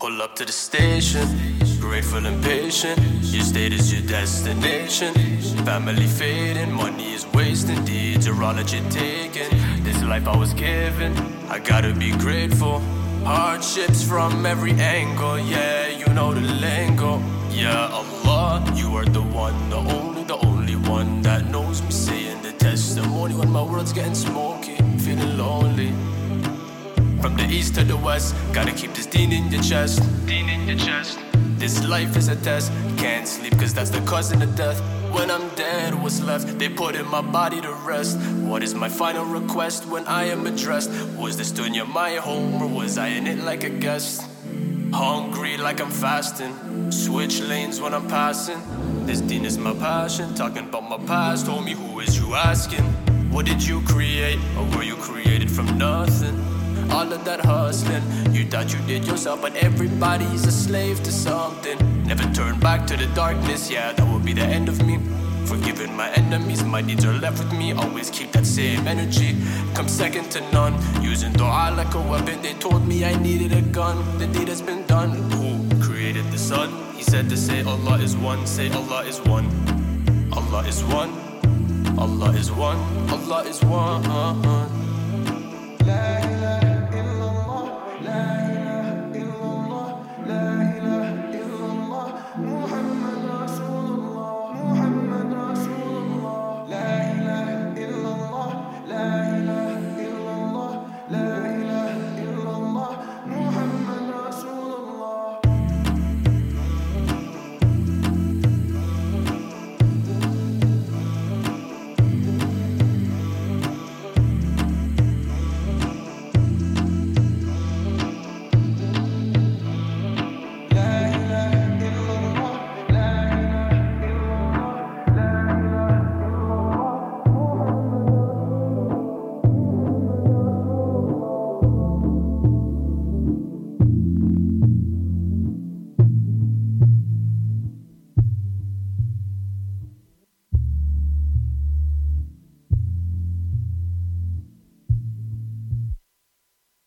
Pull up to the station, grateful and patient. Your state is your destination. Family fading, money is wasting, deeds are all that you're taking. This life I was given, I gotta be grateful. Hardships from every angle, yeah, you know the lingo. Yeah, Allah, you are the one, the only one that knows me. Saying the testimony when my world's getting smoky, feeling lonely. From the east to the west, gotta keep this deen in your chest. Deen in your chest. This life is a test, can't sleep cause that's the cousin of death. When I'm dead, what's left? They put in my body to rest. What is my final request when I am addressed? Was this dunya my home or was I in it like a guest? Hungry like I'm fasting, switch lanes when I'm passing. This deen is my passion, talking about my past. Homie, who is you asking? What did you create, or were you created from nothing? All of that hustling, you thought you did yourself, but everybody's a slave to something. Never turn back to the darkness, yeah, that will be the end of me. Forgiving my enemies, my needs are left with me. Always keep that same energy, come second to none. Using dua like a weapon, they told me I needed a gun. The deed has been done. Who created the sun? He said to say Allah is one, say Allah is one. Allah is one, Allah is one, Allah is one.